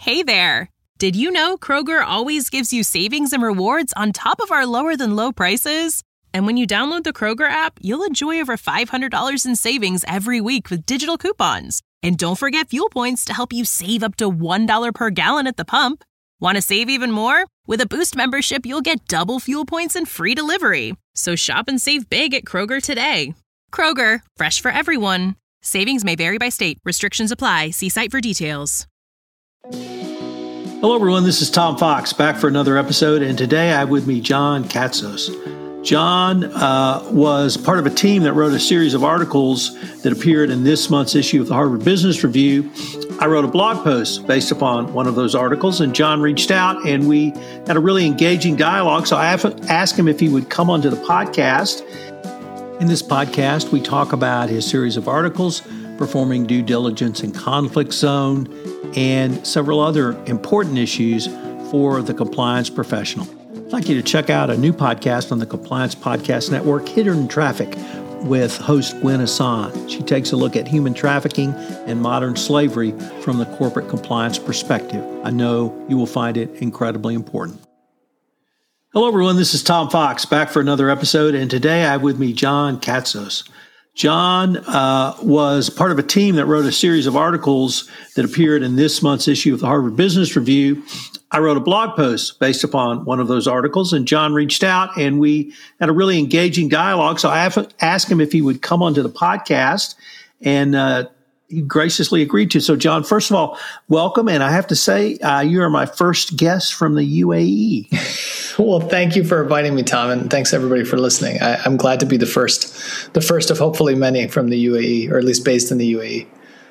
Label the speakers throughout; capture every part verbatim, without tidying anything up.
Speaker 1: Hey there! Did you know Kroger always gives you savings and rewards on top of our lower-than-low prices? And when you download the Kroger app, you'll enjoy over five hundred dollars in savings every week with digital coupons. And don't forget fuel points to help you save up to one dollar per gallon at the pump. Want to save even more? With a Boost membership, you'll get double fuel points and free delivery. So shop and save big at Kroger today. Kroger, fresh for everyone. Savings may vary by state. Restrictions apply. See site for details.
Speaker 2: Hello, everyone. This is Tom Fox, back for another episode, and today I have with me John Katzos. John uh, was part of a team that wrote a series of articles that appeared in this month's issue of the Harvard Business Review. I wrote a blog post based upon one of those articles, and John reached out, and we had a really engaging dialogue, so I asked him if he would come onto the podcast. In this podcast, we talk about his series of articles, performing due diligence in conflict zone, and several other important issues for the compliance professional. I'd like you to check out a new podcast on the Compliance Podcast Network, Hidden Traffic, with host Gwen Hassan. She takes a look at human trafficking and modern slavery from the corporate compliance perspective. I know you will find it incredibly important. Hello, everyone. This is Tom Fox, back for another episode, and today I have with me John Katzos. John uh, was part of a team that wrote a series of articles that appeared in this month's issue of the Harvard Business Review. I wrote a blog post based upon one of those articles, and John reached out, and we had a really engaging dialogue. So I asked him if he would come onto the podcast, and uh, he graciously agreed to. So, John, first of all, welcome. And I have to say, uh, you are my first guest from the U A E.
Speaker 3: Well, thank you for inviting me, Tom, and thanks everybody for listening. I, I'm glad to be the first, the first of hopefully many from the U A E, or at least based in the U A E.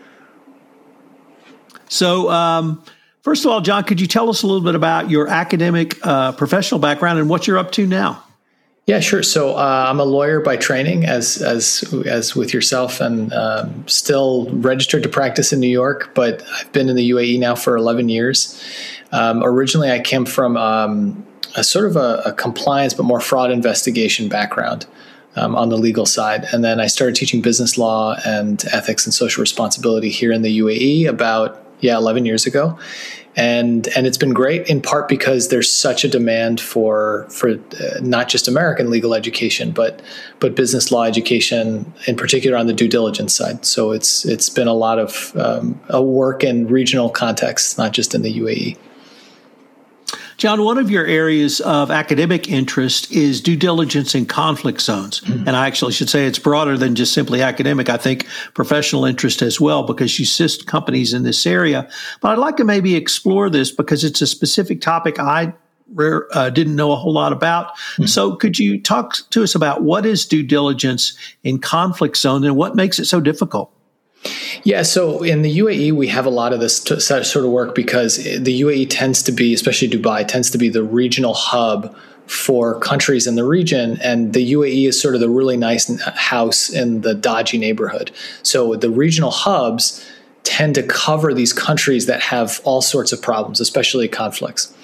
Speaker 2: So, um, first of all, John, could you tell us a little bit about your academic, uh, professional background and what you're up to now?
Speaker 3: Yeah, sure. So uh, I'm a lawyer by training, as as as with yourself, and um, still registered to practice in New York. But I've been in the U A E now for eleven years. Um, originally, I came from um, a sort of a, a compliance, but more fraud investigation background um, on the legal side, and then I started teaching business law and ethics and social responsibility here in the U A E about yeah eleven years ago. And and it's been great, in part because there's such a demand for for uh, not just American legal education, but but business law education, in particular on the due diligence side. So it's it's been a lot of um, a work in regional contexts, not just in the U A E.
Speaker 2: John, one of your areas of academic interest is due diligence in conflict zones. Mm-hmm. And I actually should say it's broader than just simply academic. I think professional interest as well, because you assist companies in this area. But I'd like to maybe explore this because it's a specific topic I rare, uh, didn't know a whole lot about. Mm-hmm. So could you talk to us about what is due diligence in conflict zone and what makes it so difficult?
Speaker 3: Yeah, so in the U A E, we have a lot of this t- sort of work because the U A E tends to be, especially Dubai, tends to be the regional hub for countries in the region. And the U A E is sort of the really nice house in the dodgy neighborhood. So the regional hubs tend to cover these countries that have all sorts of problems, especially conflicts.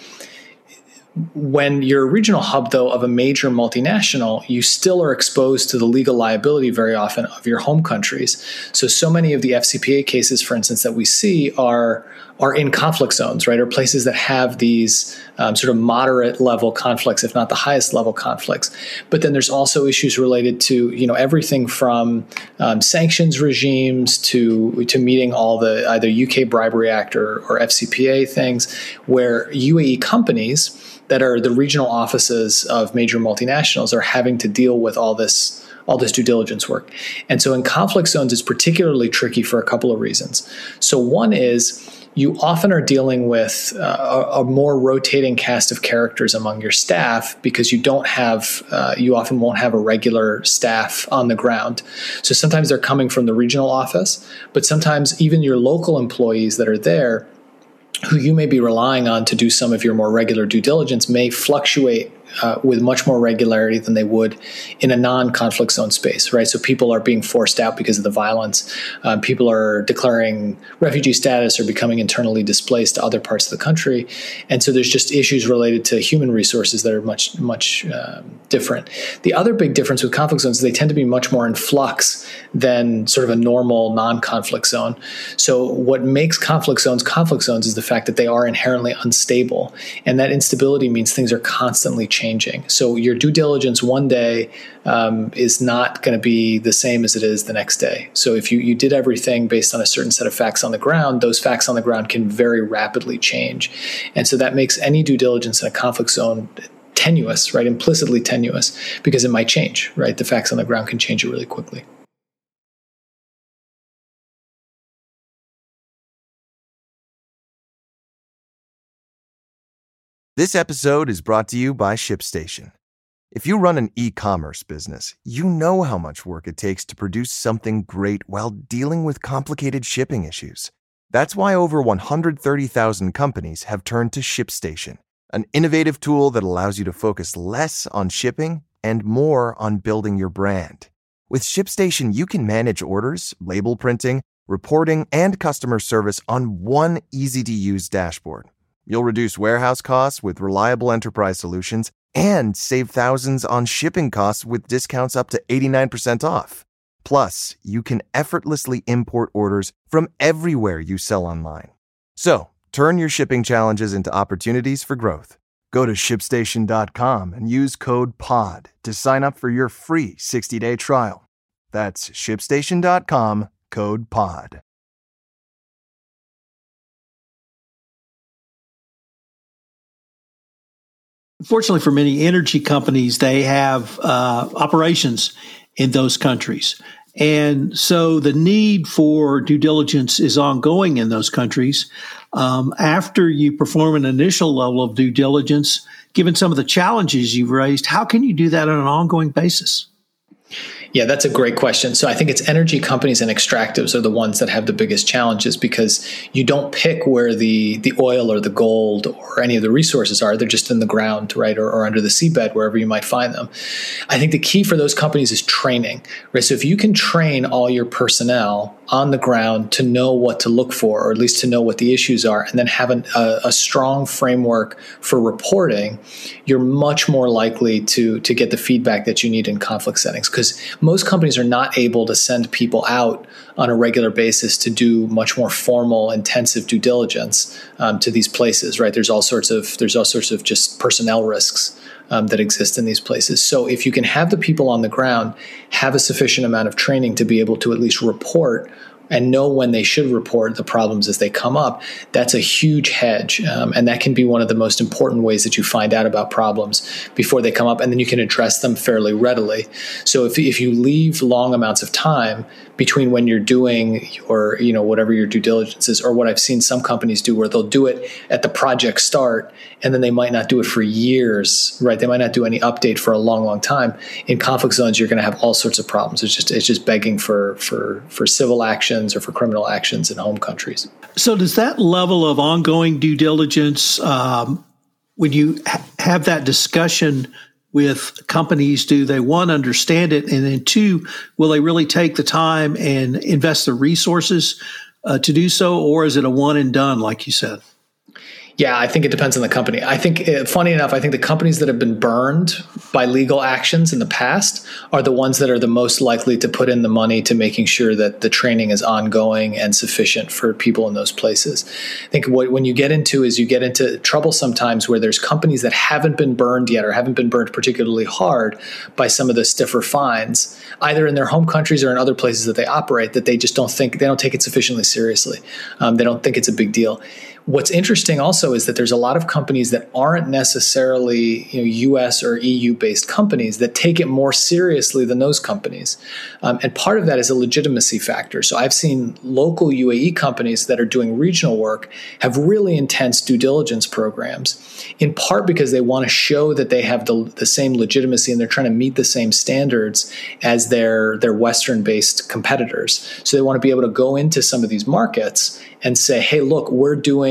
Speaker 3: When you're a regional hub, though, of a major multinational, you still are exposed to the legal liability very often of your home countries. So, so many of the F C P A cases, for instance, that we see are are in conflict zones, right, or places that have these um, sort of moderate level conflicts, if not the highest level conflicts. But then there's also issues related to, you know, everything from um, sanctions regimes to to meeting all the either U K Bribery Act or, or F C P A things, where U A E companies that are the regional offices of major multinationals are having to deal with all this all this due diligence work. And so in conflict zones, it's particularly tricky for a couple of reasons. So one is you often are dealing with uh, a, a more rotating cast of characters among your staff because you don't have, uh, you often won't have a regular staff on the ground. So sometimes they're coming from the regional office, but sometimes even your local employees that are there who you may be relying on to do some of your more regular due diligence may fluctuate uh, with much more regularity than they would in a non-conflict zone space, right? So people are being forced out because of the violence. Uh, people are declaring refugee status or becoming internally displaced to other parts of the country. And so there's just issues related to human resources that are much, much uh, different. The other big difference with conflict zones is they tend to be much more in flux than sort of a normal non-conflict zone. So what makes conflict zones conflict zones is the fact that they are inherently unstable. And that instability means things are constantly changing. So your due diligence one day um, is not going to be the same as it is the next day. So if you, you did everything based on a certain set of facts on the ground, those facts on the ground can very rapidly change. And so that makes any due diligence in a conflict zone tenuous, right? Implicitly tenuous, because it might change, right? The facts on the ground can change it really quickly.
Speaker 4: This episode is brought to you by ShipStation. If you run an e-commerce business, you know how much work it takes to produce something great while dealing with complicated shipping issues. That's why over one hundred thirty thousand companies have turned to ShipStation, an innovative tool that allows you to focus less on shipping and more on building your brand. With ShipStation, you can manage orders, label printing, reporting, and customer service on one easy-to-use dashboard. You'll reduce warehouse costs with reliable enterprise solutions and save thousands on shipping costs with discounts up to eighty-nine percent off. Plus, you can effortlessly import orders from everywhere you sell online. So, turn your shipping challenges into opportunities for growth. Go to ship station dot com and use code P O D to sign up for your free sixty-day trial. That's ship station dot com, code P O D.
Speaker 2: Fortunately for many energy companies, they have uh, operations in those countries. And so the need for due diligence is ongoing in those countries. Um, after you perform an initial level of due diligence, given some of the challenges you've raised, how can you do that on an ongoing basis?
Speaker 3: Yeah, that's a great question. So I think it's energy companies and extractives are the ones that have the biggest challenges because you don't pick where the, the oil or the gold or any of the resources are. They're just in the ground, right, or, or under the seabed, wherever you might find them. I think the key for those companies is training, right? So if you can train all your personnel on the ground to know what to look for, or at least to know what the issues are, and then have an, a, a strong framework for reporting, you're much more likely to, to get the feedback that you need in conflict settings. Because most companies are not able to send people out on a regular basis to do much more formal, intensive due diligence um, to these places, right? There's all sorts of there's all sorts of just personnel risks um, that exist in these places. So if you can have the people on the ground have a sufficient amount of training to be able to at least report and know when they should report the problems as they come up, that's a huge hedge. Um, and that can be one of the most important ways that you find out about problems before they come up, and then you can address them fairly readily. So if, if you leave long amounts of time between when you're doing your, you know, whatever your due diligence is, or what I've seen some companies do where they'll do it at the project start, and then they might not do it for years, right? They might not do any update for a long, long time. In conflict zones, you're going to have all sorts of problems. It's just, it's just begging for, for, for civil actions or for criminal actions in home countries.
Speaker 2: So does that level of ongoing due diligence, um, when you ha- have that discussion with companies, do they, one, understand it? And then two, will they really take the time and invest the resources uh, to do so? Or is it a one and done, like you said?
Speaker 3: Yeah, I think it depends on the company. I think, uh, funny enough, I think the companies that have been burned by legal actions in the past are the ones that are the most likely to put in the money to making sure that the training is ongoing and sufficient for people in those places. I think what when you get into is you get into trouble sometimes where there's companies that haven't been burned yet or haven't been burned particularly hard by some of the stiffer fines, either in their home countries or in other places that they operate, that they just don't think, they don't take it sufficiently seriously. Um, they don't think it's a big deal. What's interesting also is that there's a lot of companies that aren't necessarily, you know, U S or E U-based companies that take it more seriously than those companies. Um, and part of that is a legitimacy factor. So I've seen local U A E companies that are doing regional work have really intense due diligence programs, in part because they want to show that they have the, the same legitimacy and they're trying to meet the same standards as their, their Western-based competitors. So they want to be able to go into some of these markets and say, hey, look, we're doing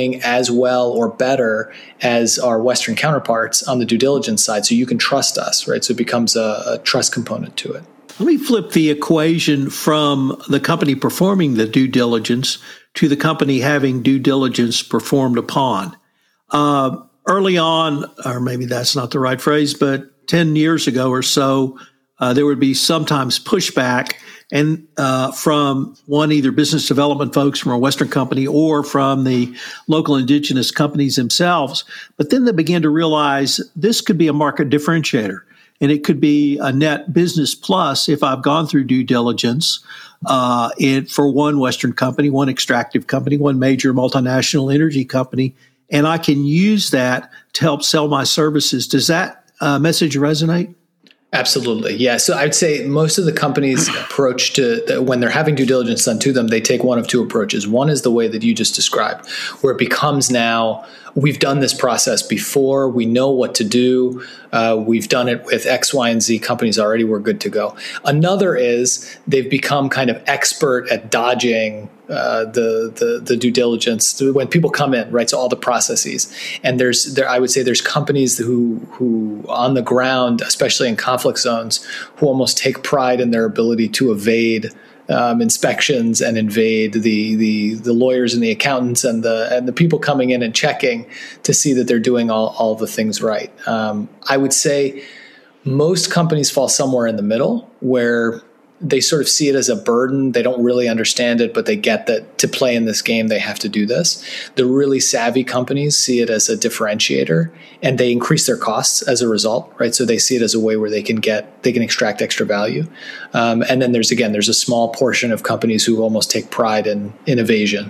Speaker 3: doing as well or better as our Western counterparts on the due diligence side, so you can trust us, right? So it becomes a, a trust component to it.
Speaker 2: Let me flip the equation from the company performing the due diligence to the company having due diligence performed upon. Uh, early on, or maybe that's not the right phrase, but ten years ago or so, uh, there would be sometimes pushback and uh, from one, either business development folks from a Western company or from the local indigenous companies themselves. But then they began to realize this could be a market differentiator. And it could be a net business plus if I've gone through due diligence uh, it, for one Western company, one extractive company, one major multinational energy company, and I can use that to help sell my services. Does that uh, message resonate?
Speaker 3: Absolutely. Yeah. So I'd say most of the companies' approach to when they're having due diligence done to them, they take one of two approaches. One is the way that you just described, where it becomes now, we've done this process before, we know what to do, uh, we've done it with X, Y, and Z companies already, we're good to go. Another is they've become kind of expert at dodging uh, the, the the due diligence when people come in, right? So all the processes, and there's there I would say there's companies who who on the ground, especially in conflict zones, who almost take pride in their ability to evade Um, inspections and invade the, the the lawyers and the accountants and the and the people coming in and checking to see that they're doing all, all the things right. Um, I would say most companies fall somewhere in the middle where they sort of see it as a burden. They don't really understand it, but they get that to play in this game, they have to do this. The really savvy companies see it as a differentiator, and they increase their costs as a result, right? So they see it as a way where they can get, they can extract extra value. Um, and then there's, again, there's a small portion of companies who almost take pride in, in evasion.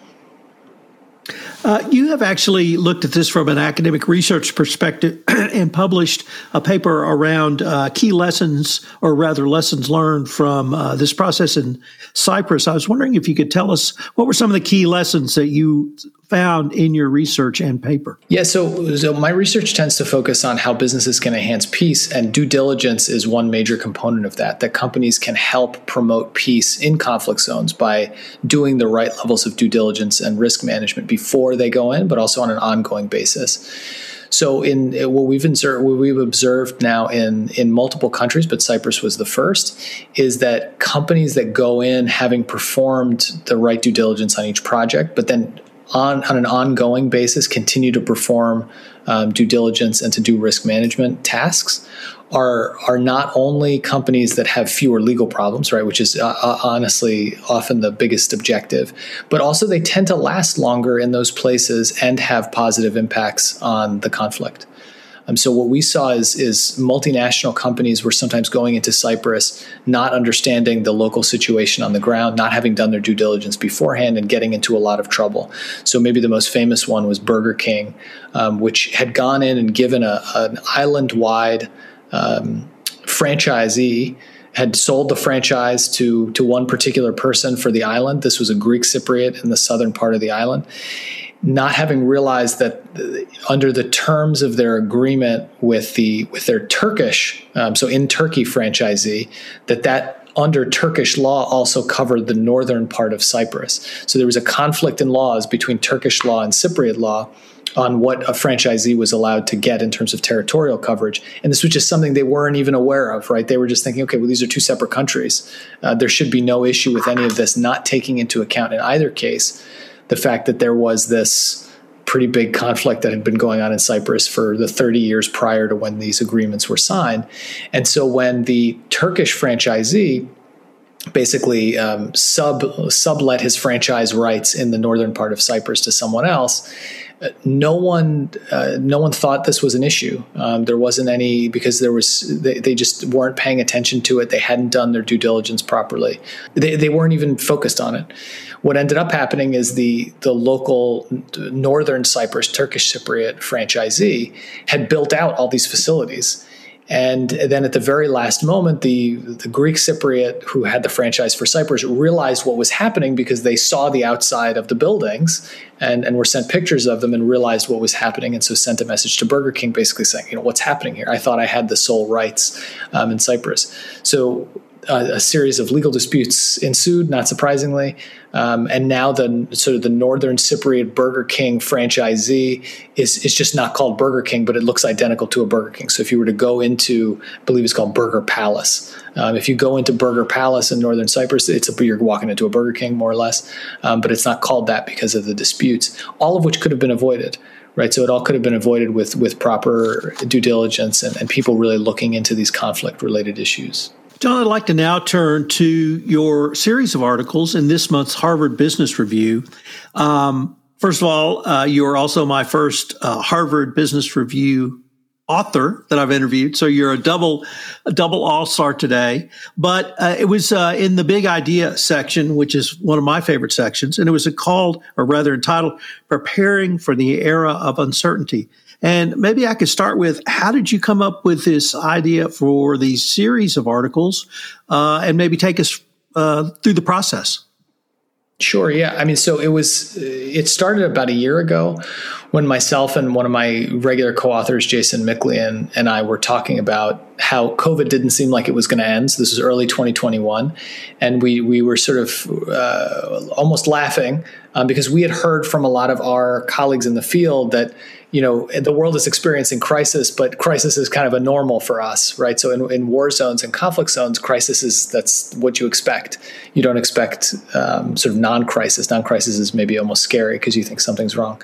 Speaker 2: Uh, you have actually looked at this from an academic research perspective and published a paper around uh, key lessons, or rather lessons learned from uh, this process in Cyprus. I was wondering if you could tell us what were some of the key lessons that you found in your research and paper.
Speaker 3: Yeah, so, so my research tends to focus on how businesses can enhance peace, and due diligence is one major component of that, that companies can help promote peace in conflict zones by doing the right levels of due diligence and risk management before they go in, but also on an ongoing basis. So in what we've observed, what we've observed now in, in multiple countries, but Cyprus was the first, is that companies that go in having performed the right due diligence on each project, but then on, on an ongoing basis continue to perform um, due diligence and to do risk management tasks, are are not only companies that have fewer legal problems, right, which is uh, honestly often the biggest objective, but also they tend to last longer in those places and have positive impacts on the conflict. Um, so what we saw is, is multinational companies were sometimes going into Cyprus not understanding the local situation on the ground, not having done their due diligence beforehand, and getting into a lot of trouble. So maybe the most famous one was Burger King, um, which had gone in and given a, an island-wide Um, franchisee, had sold the franchise to to one particular person for the island. This was a Greek Cypriot in the southern part of the island, not having realized that under the terms of their agreement with the with their Turkish, um, so in Turkey franchisee, that that under Turkish law also covered the northern part of Cyprus. So there was a conflict in laws between Turkish law and Cypriot law on what a franchisee was allowed to get in terms of territorial coverage. And this was just something they weren't even aware of, right? They were just thinking, okay, well, these are two separate countries. Uh, there should be no issue with any of this, not taking into account in either case the fact that there was this pretty big conflict that had been going on in Cyprus for the thirty years prior to when these agreements were signed. And so when the Turkish franchisee basically um, sub sublet his franchise rights in the northern part of Cyprus to someone else, no one uh, no one thought this was an issue. Um, there wasn't any, because there was they, they just weren't paying attention to it. They hadn't done their due diligence properly. They they weren't even focused on it. What ended up happening is the the local northern Cyprus Turkish Cypriot franchisee had built out all these facilities. And then at the very last moment, the, the Greek Cypriot who had the franchise for Cyprus realized what was happening, because they saw the outside of the buildings and, and were sent pictures of them and realized what was happening. And so sent a message to Burger King basically saying, you know, what's happening here? I thought I had the sole rights um, in Cyprus. So a, a series of legal disputes ensued, not surprisingly. Um, and now the sort of the Northern Cypriot Burger King franchisee is, is just not called Burger King, but it looks identical to a Burger King. So if you were to go into, I believe it's called Burger Palace. Um, if you go into Burger Palace in Northern Cyprus, it's a, you're walking into a Burger King, more or less. Um, but it's not called that because of the disputes, all of which could have been avoided. Right, so it all could have been avoided with with proper due diligence and, and people really looking into these conflict-related issues.
Speaker 2: John, I'd like to now turn to your series of articles in this month's Harvard Business Review. Um, first of all, uh, you are also my first uh, Harvard Business Review author that I've interviewed. So you're a double, a double all-star today. But uh, it was uh, in the Big Idea section, which is one of my favorite sections. And it was called, or rather entitled, Preparing for the Era of Uncertainty. And maybe I could start with, how did you come up with this idea for these series of articles uh, and maybe take us uh, through the process?
Speaker 3: Sure. Yeah. I mean, so it was, it started about a year ago when myself and one of my regular co-authors, Jason Miklian, and I were talking about how COVID didn't seem like it was going to end. So this was early twenty twenty-one. And we, we were sort of uh, almost laughing um, because we had heard from a lot of our colleagues in the field that, you know, the world is experiencing crisis, but crisis is kind of a normal for us, right? So in, in war zones and conflict zones, crisis is, that's what you expect. You don't expect um, sort of non-crisis. Non-crisis is maybe almost scary because you think something's wrong.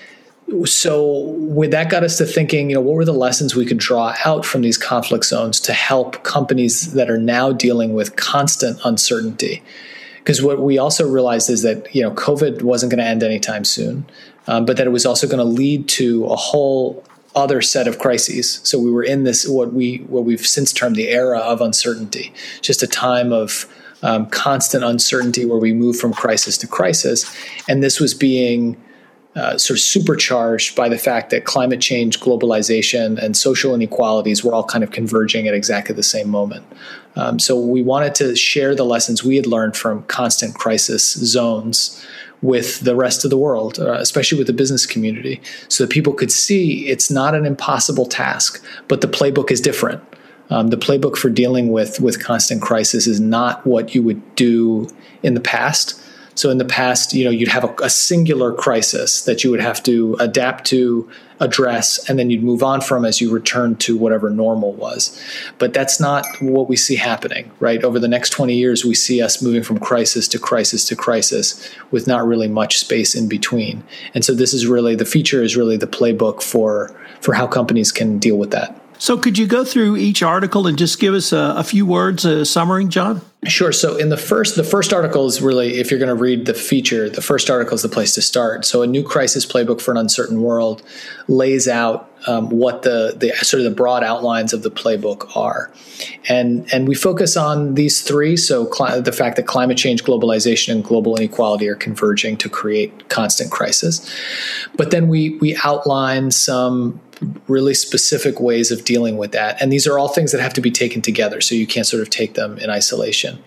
Speaker 3: So with that got us to thinking, you know, what were the lessons we could draw out from these conflict zones to help companies that are now dealing with constant uncertainty? Because what we also realized is that, you know, COVID wasn't going to end anytime soon. Um, but that it was also going to lead to a whole other set of crises. So we were in this, what we what we've since termed the era of uncertainty, just a time of um, constant uncertainty where we move from crisis to crisis. And this was being uh, sort of supercharged by the fact that climate change, globalization, and social inequalities were all kind of converging at exactly the same moment. Um, so we wanted to share the lessons we had learned from constant crisis zones with the rest of the world, uh, especially with the business community, so that people could see it's not an impossible task, but the playbook is different. Um, the playbook for dealing with, with constant crisis is not what you would do in the past. So in the past, you know, you'd have a, a singular crisis that you would have to adapt to, address, and then you'd move on from as you return to whatever normal was. But that's not what we see happening, right? Over the next twenty years, we see us moving from crisis to crisis to crisis with not really much space in between. And so this is really, the feature is really the playbook for, for how companies can deal with that.
Speaker 2: So could you go through each article and just give us a, a few words, a summary, John?
Speaker 3: Sure. So in the first, the first article is really, if you're going to read the feature, the first article is the place to start. So a new crisis playbook for an uncertain world lays out um, what the, the sort of the broad outlines of the playbook are. And, and we focus on these three. So cl- the fact that climate change, globalization, and global inequality are converging to create constant crisis. But then we, we outline some really specific ways of dealing with that. And these are all things that have to be taken together. So you can't sort of take them in isolation.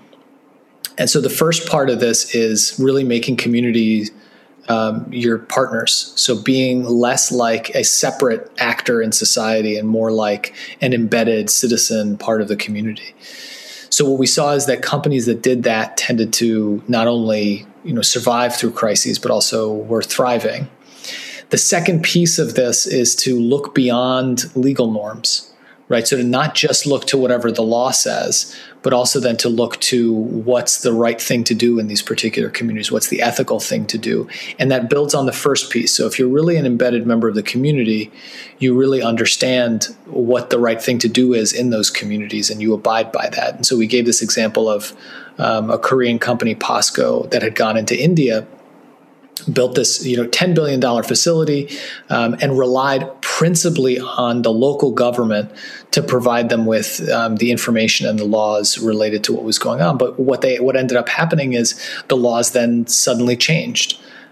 Speaker 3: And so the first part of this is really making community um, your partners. So being less like a separate actor in society and more like an embedded citizen part of the community. So what we saw is that companies that did that tended to not only, you know, survive through crises, but also were thriving. The second piece of this is to look beyond legal norms, right? So to not just look to whatever the law says, but also then to look to what's the right thing to do in these particular communities, what's the ethical thing to do. And that builds on the first piece. So if you're really an embedded member of the community, you really understand what the right thing to do is in those communities and you abide by that. And so we gave this example of um, a Korean company, POSCO, that had gone into India, built this, you know, ten billion dollars facility um, and relied principally on the local government to provide them with um, the information and the laws related to what was going on. But what they what ended up happening is the laws then suddenly changed.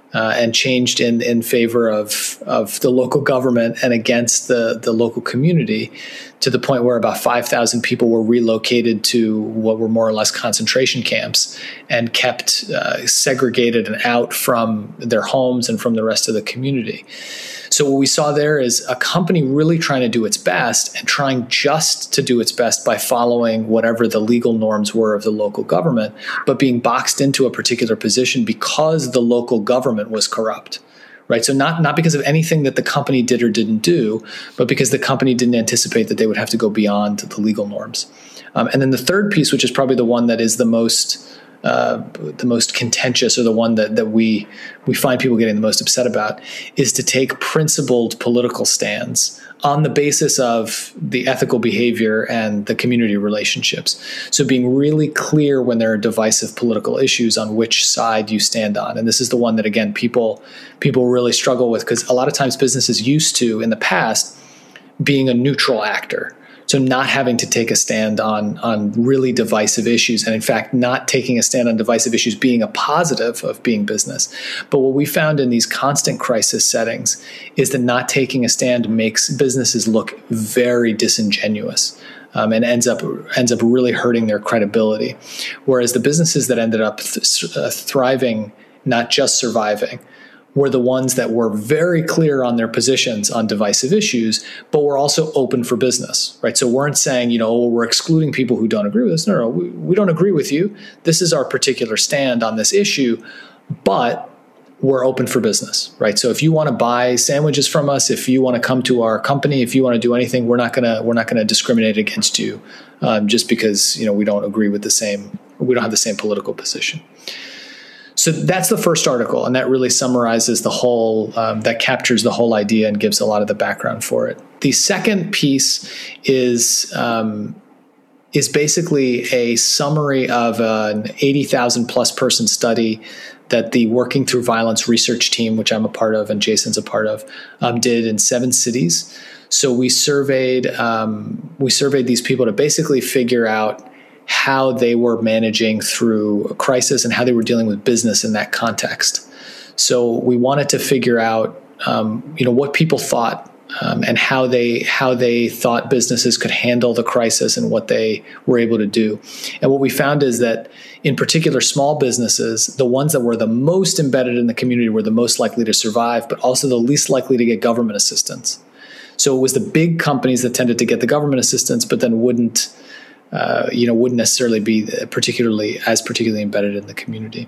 Speaker 3: uh, and changed in, in favor of, of the local government and against the, the local community, to the point where about five thousand people were relocated to what were more or less concentration camps and kept uh, segregated and out from their homes and from the rest of the community. So what we saw there is a company really trying to do its best and trying just to do its best by following whatever the legal norms were of the local government, but being boxed into a particular position because the local government was corrupt. Right. So not, not because of anything that the company did or didn't do, but because the company didn't anticipate that they would have to go beyond the legal norms. Um, and then the third piece, which is probably the one that is the most uh, the most contentious, or the one that, that we we find people getting the most upset about, is to take principled political stands on the basis of the ethical behavior and the community relationships. So being really clear when there are divisive political issues on which side you stand on. And this is the one that, again, people people really struggle with, because a lot of times businesses used to, in the past, being a neutral actor. So not having to take a stand on, on really divisive issues, and in fact, not taking a stand on divisive issues being a positive of being business. But what we found in these constant crisis settings is that not taking a stand makes businesses look very disingenuous. Um, and ends up ends up really hurting their credibility. Whereas the businesses that ended up th- uh, thriving, not just surviving, were the ones that were very clear on their positions on divisive issues, but were also open for business, right? So weren't saying, you know, oh, we're excluding people who don't agree with us. No, no, we, we don't agree with you. This is our particular stand on this issue, but we're open for business, right? So if you want to buy sandwiches from us, if you want to come to our company, if you want to do anything, we're not gonna we're not gonna discriminate against you um, just because, you know, we don't agree with the same, we don't have the same political position. So that's the first article, and that really summarizes the whole, um, that captures the whole idea and gives a lot of the background for it. The second piece is um, is basically a summary of an eighty thousand plus person study that the Working Through Violence research team, which I'm a part of and Jason's a part of, um, did in seven cities. So we surveyed um, we surveyed these people to basically figure out how they were managing through a crisis and how they were dealing with business in that context. So we wanted to figure out, um, you know, what people thought um, and how they how they thought businesses could handle the crisis and what they were able to do. And what we found is that, in particular, small businesses, the ones that were the most embedded in the community were the most likely to survive, but also the least likely to get government assistance. So it was the big companies that tended to get the government assistance, but then wouldn't Uh, you know, wouldn't necessarily be particularly as particularly embedded in the community.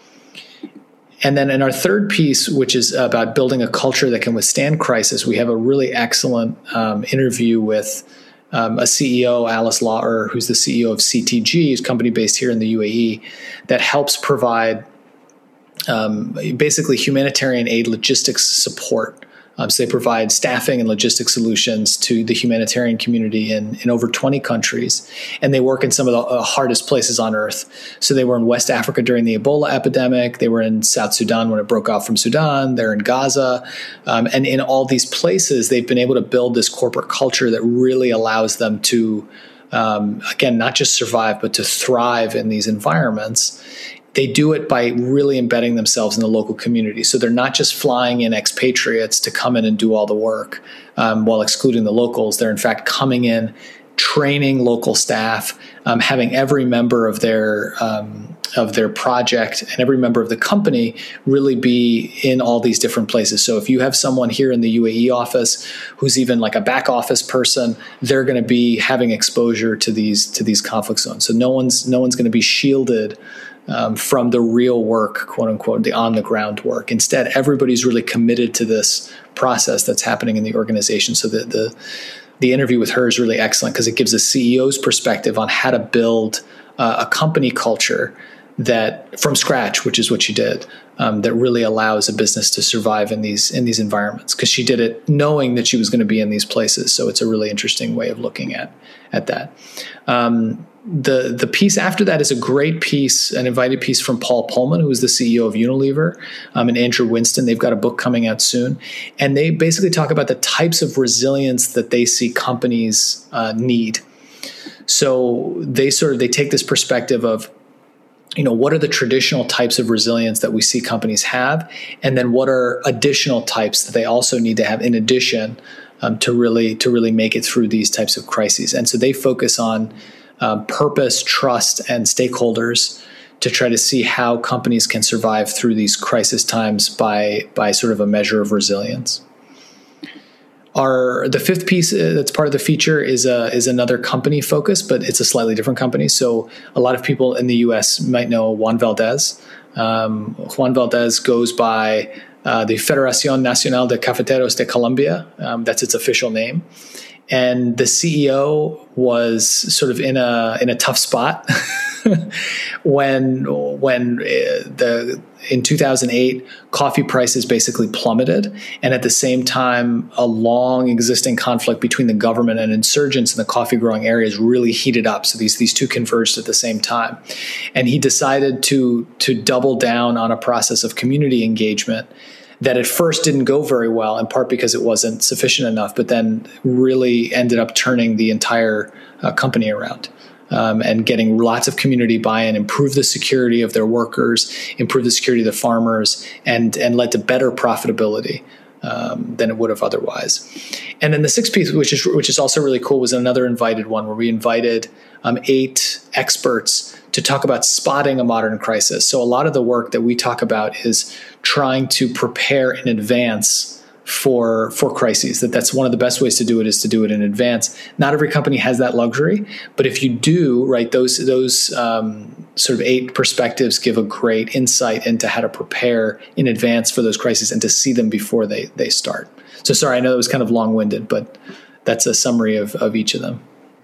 Speaker 3: And then in our third piece, which is about building a culture that can withstand crisis, we have a really excellent um, interview with um, a C E O, Alice Lauer, who's the C E O of C T G, a company based here in the U A E, that helps provide um, basically humanitarian aid logistics support. Um, so they provide staffing and logistics solutions to the humanitarian community in, in over twenty countries. And they work in some of the uh, hardest places on earth. So they were in West Africa during the Ebola epidemic. They were in South Sudan when it broke out from Sudan. They're in Gaza. Um, and in all these places, they've been able to build this corporate culture that really allows them to, um, again, not just survive, but to thrive in these environments. They do it by really embedding themselves in the local community. So they're not just flying in expatriates to come in and do all the work um, while excluding the locals. They're in fact coming in, training local staff, um, having every member of their um, of their project and every member of the company really be in all these different places. So if you have someone here in the U A E office who's even like a back office person, they're going to be having exposure to these to these conflict zones. So no one's no one's going to be shielded Um, from the real work, quote unquote, the on the ground work. Instead, everybody's really committed to this process that's happening in the organization. So the the, the interview with her is really excellent because it gives a C E O's perspective on how to build uh, a company culture that from scratch, which is what she did, um, that really allows a business to survive in these in these environments. Because she did it knowing that she was going to be in these places. So it's a really interesting way of looking at at that. Um, The the piece after that is a great piece, an invited piece from Paul Pullman, who is the C E O of Unilever, um, and Andrew Winston. They've got a book coming out soon. And they basically talk about the types of resilience that they see companies uh, need. So they sort of, they take this perspective of you know, what are the traditional types of resilience that we see companies have? And then what are additional types that they also need to have in addition um, to really to really make it through these types of crises? And so they focus on um, purpose, trust, and stakeholders to try to see how companies can survive through these crisis times by by sort of a measure of resilience. Our the fifth piece that's part of the feature is a is another company focus, but it's a slightly different company. So a lot of people in the U S might know Juan Valdez. Um, Juan Valdez goes by uh, the Federación Nacional de Cafeteros de Colombia. Um, that's its official name. And the C E O was sort of in a in a tough spot when when the in two thousand eight coffee prices basically plummeted, and at the same time a long existing conflict between the government and insurgents in the coffee growing areas really heated up. So these these two converged at the same time, and he decided to to double down on a process of community engagement that at first didn't go very well, in part because it wasn't sufficient enough, but then really ended up turning the entire uh, company around. Um, and getting lots of community buy-in, improve the security of their workers, improve the security of the farmers, and and led to better profitability um, than it would have otherwise. And then the sixth piece, which is which is also really cool, was another invited one where we invited um, eight experts to talk about spotting a modern crisis. So a lot of the work that we talk about is trying to prepare in advance for for crises. That that's one of the best ways to do it is to do it in advance. Not every company has that luxury, but if you do, right, those those um, sort of eight perspectives give a great insight into how to prepare in advance for those crises and to see them before they they start. So sorry, I know it was kind of long-winded, but that's a summary of, of each of them.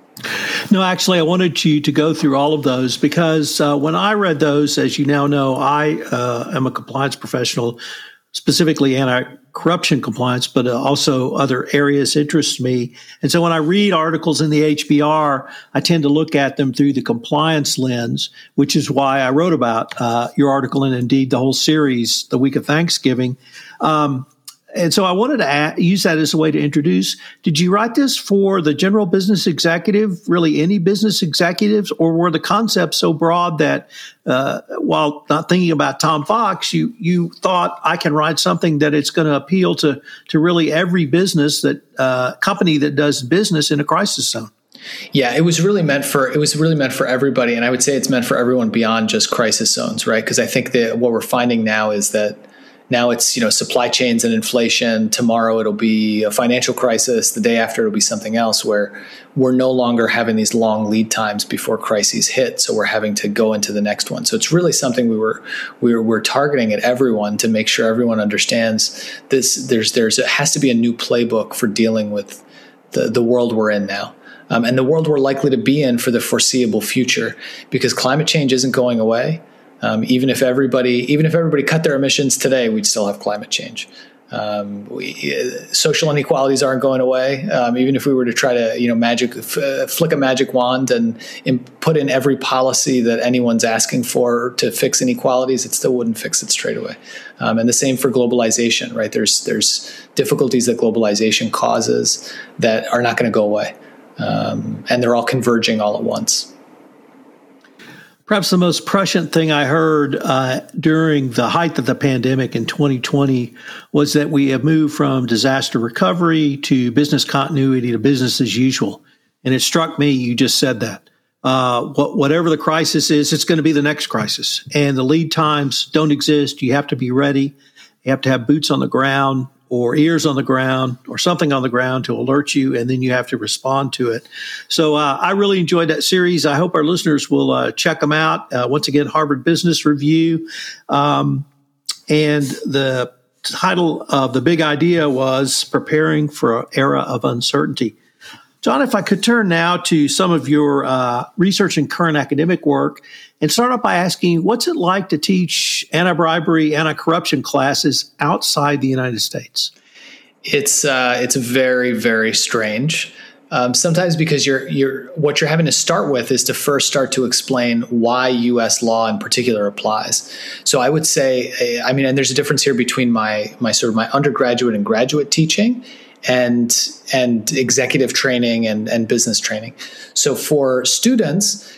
Speaker 2: No, actually, I wanted you to go through all of those because uh, when I read those, as you now know, I uh, am a compliance professional, specifically anti-corruption compliance, but uh, also other areas interest me. And so when I read articles in the H B R, I tend to look at them through the compliance lens, which is why I wrote about uh, your article and indeed the whole series, the week of Thanksgiving. Um, and so I wanted to add, use that as a way to introduce. Did you write this for the general business executive, really any business executives, or were the concepts so broad that uh, while not thinking about Tom Fox, you you thought I can write something that it's going to appeal to to really every business that uh, company that does business in a crisis zone?
Speaker 3: Yeah, it was really meant for it was really meant for everybody, and I would say it's meant for everyone beyond just crisis zones, right? Because I think that what we're finding now is that. Now it's, you know, supply chains and inflation. Tomorrow it'll be a financial crisis. The day after it'll be something else where we're no longer having these long lead times before crises hit. So we're having to go into the next one. So it's really something we were we were we're targeting at everyone to make sure everyone understands this. There's there's it has to be a new playbook for dealing with the the world we're in now. Um, and the world we're likely to be in for the foreseeable future, because climate change isn't going away. Um, even if everybody, even if everybody cut their emissions today, we'd still have climate change. Um, we, uh, social inequalities aren't going away. Um, even if we were to try to, you know, magic, f- uh, flick a magic wand and, and put in every policy that anyone's asking for to fix inequalities, it still wouldn't fix it straight away. Um, and the same for globalization, right? There's there's difficulties that globalization causes that are not going to go away, um, and they're all converging all at once.
Speaker 2: Perhaps the most prescient thing I heard uh, during the height of the pandemic in twenty twenty was that we have moved from disaster recovery to business continuity to business as usual. And it struck me, you just said that. Uh, what, whatever the crisis is, it's going to be the next crisis. And the lead times don't exist. You have to be ready. You have to have boots on the ground or ears on the ground or something on the ground to alert you, and then you have to respond to it. So uh, I really enjoyed that series. I hope our listeners will uh, check them out. Uh, once again, Harvard Business Review. Um, and the title of the big idea was Preparing for an Era of Uncertainty. John, if I could turn now to some of your uh, research and current academic work and start off by asking, what's it like to teach anti-bribery, anti-corruption classes outside the United States?
Speaker 3: It's uh, it's very, very strange. Um, sometimes because you're you're what you're having to start with is to first start to explain why U S law in particular applies. So I would say, I mean, and there's a difference here between my my sort of my undergraduate and graduate teaching and and executive training and, and business training. So for students,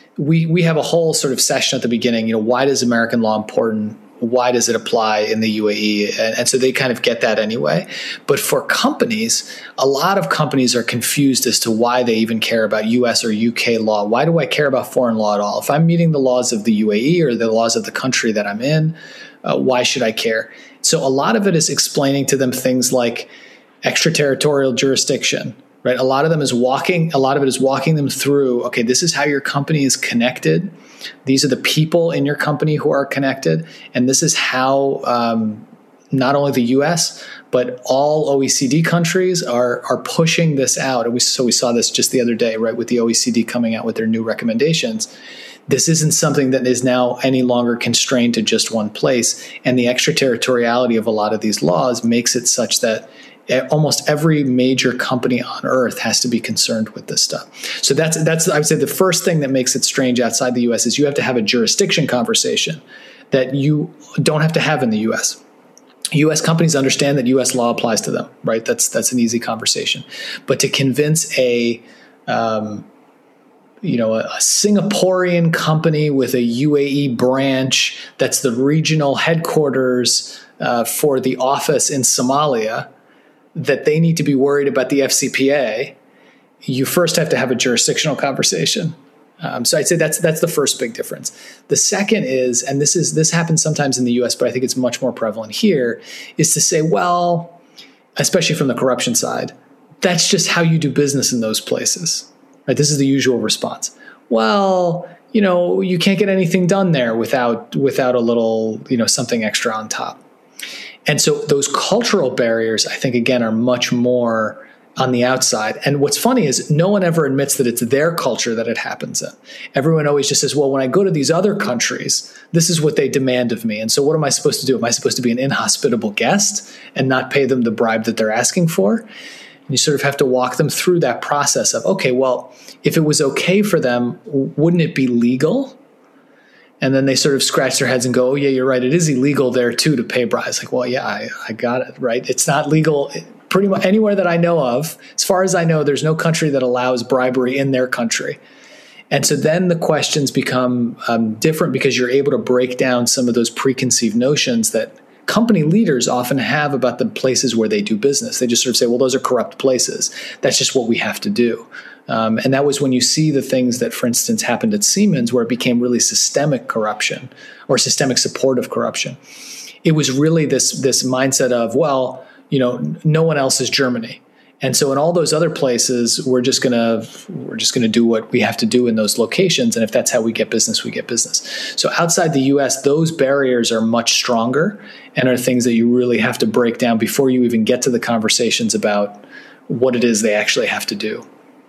Speaker 3: we we have a whole sort of session at the beginning. You know, why does American law important? Why does it apply in the U A E? And, and so they kind of get that anyway. But for companies, a lot of companies are confused as to why they even care about U S or U K law. Why do I care about foreign law at all? If I'm meeting the laws of the U A E or the laws of the country that I'm in, uh, why should I care? So a lot of it is explaining to them things like extraterritorial jurisdiction, right? A lot of them is walking, a lot of it is walking them through, okay, this is how your company is connected. These are the people in your company who are connected. And this is how um, not only the U S, but all O E C D countries are are pushing this out. And we, so we saw this just the other day, right, with the O E C D coming out with their new recommendations. This isn't something that is now any longer constrained to just one place. And the extraterritoriality of a lot of these laws makes it such that almost every major company on earth has to be concerned with this stuff. So that's, that's I would say, the first thing that makes it strange outside the U S is you have to have a jurisdiction conversation that you don't have to have in the U S. U S companies understand that U S law applies to them, right? That's that's an easy conversation. But to convince a um, you know, a, a Singaporean company with a U A E branch that's the regional headquarters uh, for the office in Somalia, that they need to be worried about the F C P A, you first have to have a jurisdictional conversation. Um, so I'd say that's that's the first big difference. The second is, and this is this happens sometimes in the U S, but I think it's much more prevalent here, is to say, well, especially from the corruption side, that's just how you do business in those places. Right? This is the usual response. Well, you know, you can't get anything done there without without a little, you know, something extra on top. And so those cultural barriers, I think, again, are much more on the outside. And what's funny is no one ever admits that it's their culture that it happens in. Everyone always just says, well, when I go to these other countries, this is what they demand of me. And so what am I supposed to do? Am I supposed to be an inhospitable guest and not pay them the bribe that they're asking for? And you sort of have to walk them through that process of, okay, well, if it was okay for them, wouldn't it be legal? And then they sort of scratch their heads and go, oh, yeah, you're right. It is illegal there, too, to pay bribes. Like, well, yeah, I, I got it, right? It's not legal pretty much anywhere that I know of. As far as I know, there's no country that allows bribery in their country. And so then the questions become um, different because you're able to break down some of those preconceived notions that company leaders often have about the places where they do business. They just sort of say, well, those are corrupt places. That's just what we have to do. Um, and that was when you see the things that, for instance, happened at Siemens, where it became really systemic corruption or systemic support of corruption. It was really this, this mindset of, well, you know, no one else is Germany. And so in all those other places, we're just going to we're just going to do what we have to do in those locations. And if that's how we get business, we get business. So outside the U S, those barriers are much stronger and are things that you really have to break down before you even get to the conversations about what it is they actually have to do.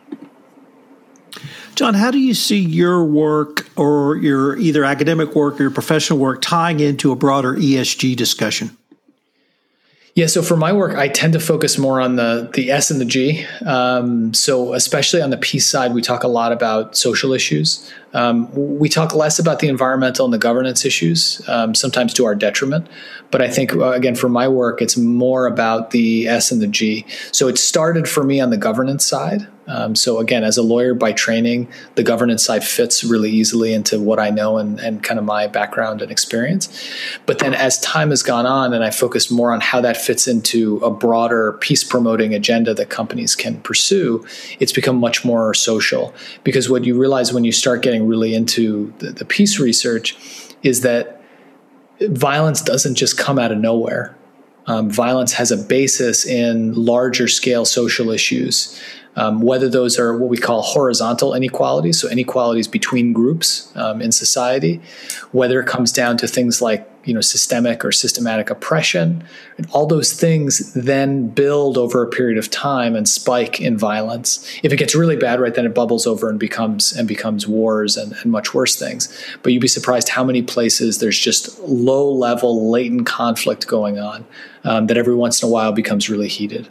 Speaker 2: John, how do you see your work or your either academic work or your professional work tying into a broader E S G discussion?
Speaker 3: Yeah, so for my work, I tend to focus more on the the S and the G. Um, so especially on the peace side, we talk a lot about social issues. Um, we talk less about the environmental and the governance issues, um, sometimes to our detriment. But I think, uh, again, for my work, it's more about the S and the G. So it started for me on the governance side. Um, so again, as a lawyer by training, the governance side fits really easily into what I know and, and kind of my background and experience. But then as time has gone on and I focused more on how that fits into a broader peace promoting agenda that companies can pursue, it's become much more social. Because what you realize when you start getting really into the, the peace research is that violence doesn't just come out of nowhere. Um, violence has a basis in larger scale social issues. Um, whether those are what we call horizontal inequalities, so inequalities between groups um, in society, whether it comes down to things like, you know, systemic or systematic oppression, and all those things then build over a period of time and spike in violence. If it gets really bad, right, then it bubbles over and becomes and becomes wars and, and much worse things. But you'd be surprised how many places there's just low-level latent conflict going on um, that every once in a while becomes really heated.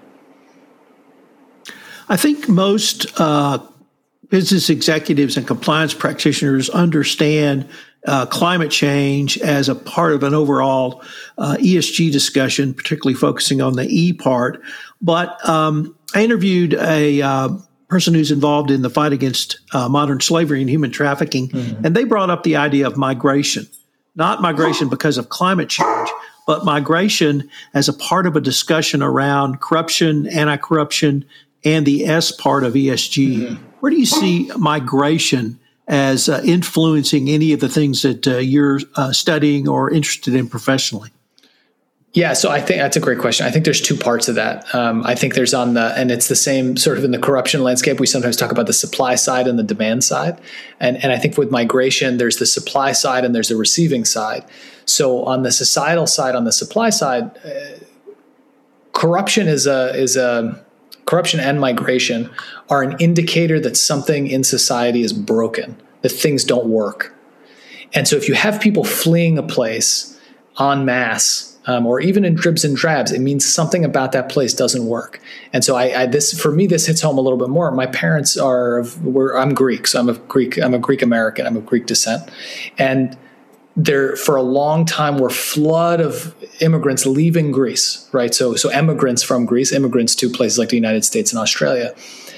Speaker 2: I think most uh, business executives and compliance practitioners understand uh, climate change as a part of an overall uh, E S G discussion, particularly focusing on the E part. But um, I interviewed a uh, person who's involved in the fight against uh, modern slavery and human trafficking, mm-hmm. and they brought up the idea of migration, not migration because of climate change, but migration as a part of a discussion around corruption, anti-corruption, and the S part of E S G. Mm-hmm. Where do you see migration as uh, influencing any of the things that uh, you're uh, studying or interested in professionally?
Speaker 3: Yeah, so I think that's a great question. I think there's two parts of that. Um, I think there's on the, and it's the same sort of in the corruption landscape. We sometimes talk about the supply side and the demand side. And, and I think with migration, there's the supply side and there's the receiving side. So on the societal side, on the supply side, uh, corruption is a, is a, corruption and migration are an indicator that something in society is broken, that things don't work. And so if you have people fleeing a place en masse, Um, or even in dribs and drabs, it means something about that place doesn't work. And so I, I this for me, this hits home a little bit more. My parents are, were, I'm Greek, so I'm a Greek, I'm a Greek American, I'm of Greek descent. And there, for a long time, were flood of immigrants leaving Greece, right? So, so immigrants from Greece, immigrants to places like the United States and Australia.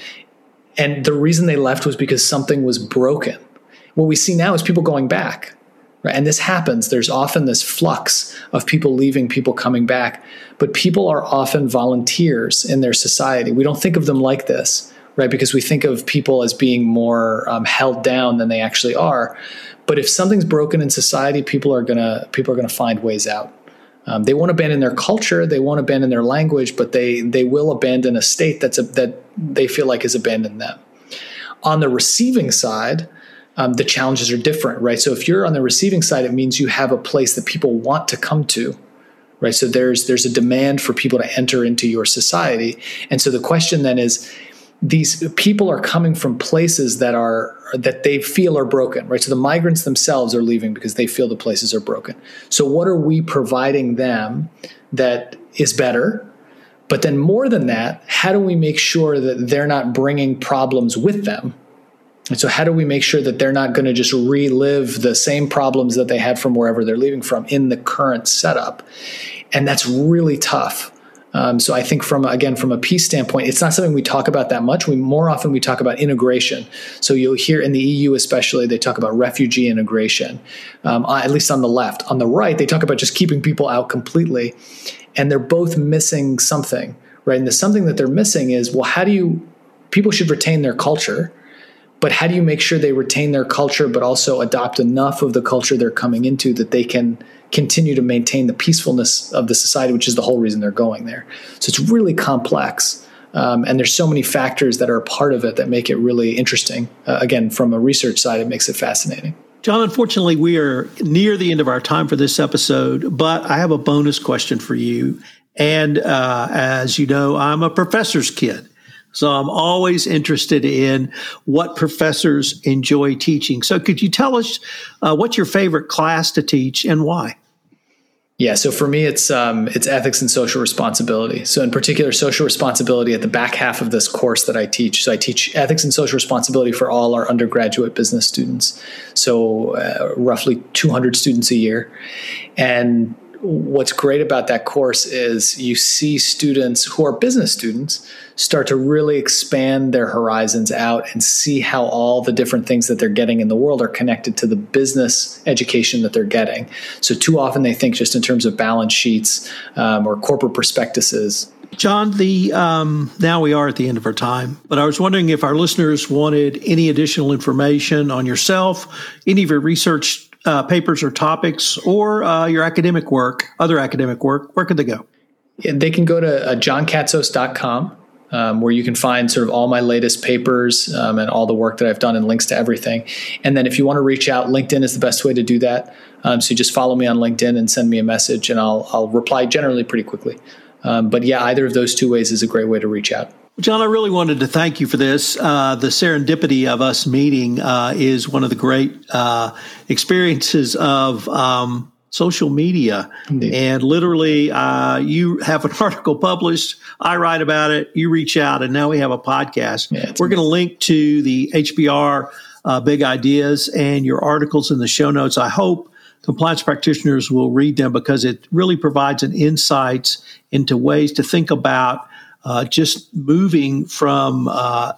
Speaker 3: And the reason they left was because something was broken. What we see now is people going back. Right? And this happens. There's often this flux of people leaving, people coming back. But people are often volunteers in their society. We don't think of them like this, right? Because we think of people as being more um, held down than they actually are. But if something's broken in society, people are gonna people are gonna find ways out. Um, they won't abandon their culture, they won't abandon their language, but they they will abandon a state that's a, that they feel like has abandoned them. On the receiving side, Um, the challenges are different, right? So if you're on the receiving side, it means you have a place that people want to come to, right? So there's there's a demand for people to enter into your society. And so the question then is, these people are coming from places that are that they feel are broken, right? So the migrants themselves are leaving because they feel the places are broken. So what are we providing them that is better? But then more than that, how do we make sure that they're not bringing problems with them? And so how do we make sure that they're not going to just relive the same problems that they had from wherever they're leaving from in the current setup? And that's really tough. Um, so I think from, again, from a peace standpoint, it's not something we talk about that much. We more often we talk about integration. So you'll hear in the E U especially, they talk about refugee integration, um, at least on the left. On the right, they talk about just keeping people out completely. And they're both missing something, right? And the something that they're missing is, well, how do you, people should retain their culture, but how do you make sure they retain their culture, but also adopt enough of the culture they're coming into that they can continue to maintain the peacefulness of the society, which is the whole reason they're going there. So it's really complex. Um, and there's so many factors that are a part of it that make it really interesting. Uh, again, from a research side, it makes it fascinating.
Speaker 2: John, unfortunately, we are near the end of our time for this episode, but I have a bonus question for you. And uh, as you know, I'm a professor's kid. So I'm always interested in what professors enjoy teaching. So could you tell us uh, what's your favorite class to teach and why?
Speaker 3: Yeah, so for me, it's um, it's ethics and social responsibility. So in particular, social responsibility at the back half of this course that I teach. So I teach ethics and social responsibility for all our undergraduate business students. So uh, roughly two hundred students a year. And what's great about that course is you see students who are business students start to really expand their horizons out and see how all the different things that they're getting in the world are connected to the business education that they're getting. So too often they think just in terms of balance sheets um, or corporate prospectuses.
Speaker 2: John, the um, now we are at the end of our time, but I was wondering if our listeners wanted any additional information on yourself, any of your research uh, papers or topics, or uh, your academic work, other academic work, where could they go?
Speaker 3: Yeah, they can go to uh, john katzos dot com, um, where you can find sort of all my latest papers um, and all the work that I've done and links to everything. And then if you want to reach out, LinkedIn is the best way to do that. Um, so you just follow me on LinkedIn and send me a message, and I'll I'll reply generally pretty quickly. Um, but yeah, either of those two ways is a great way to reach out.
Speaker 2: John, I really wanted to thank you for this. Uh, the serendipity of us meeting uh, is one of the great uh, experiences of um, social media. Indeed. And literally, uh, you have an article published, I write about it, you reach out, and now we have a podcast. Yeah, We're going to link to the H B R uh, Big Ideas and your articles in the show notes. I hope compliance practitioners will read them because it really provides an insights into ways to think about uh, just moving from uh,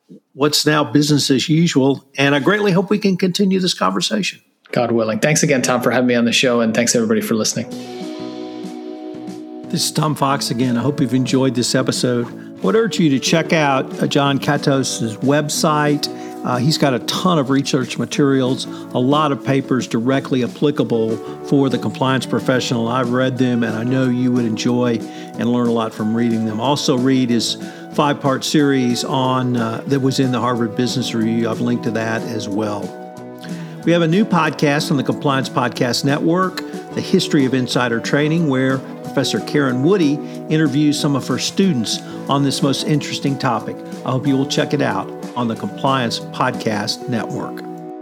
Speaker 2: what's now business as usual. And I greatly hope we can continue this conversation.
Speaker 3: God willing. Thanks again, Tom, for having me on the show, and thanks everybody for listening.
Speaker 2: This is Tom Fox again. I hope you've enjoyed this episode. I would urge you to check out uh, John Katos' website. Uh, he's got a ton of research materials, a lot of papers directly applicable for the compliance professional. I've read them, and I know you would enjoy and learn a lot from reading them. Also read his five-part series on uh, that was in the Harvard Business Review. I've linked to that as well. We have a new podcast on the Compliance Podcast Network, The History of Insider Trading, where Professor Karen Woody interviews some of her students on this most interesting topic. I hope you will check it out on the Compliance Podcast Network.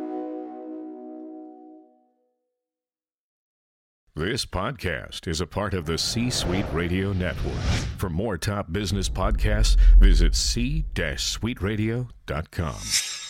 Speaker 5: This podcast is a part of the C-Suite Radio Network. For more top business podcasts, visit c suite radio dot com.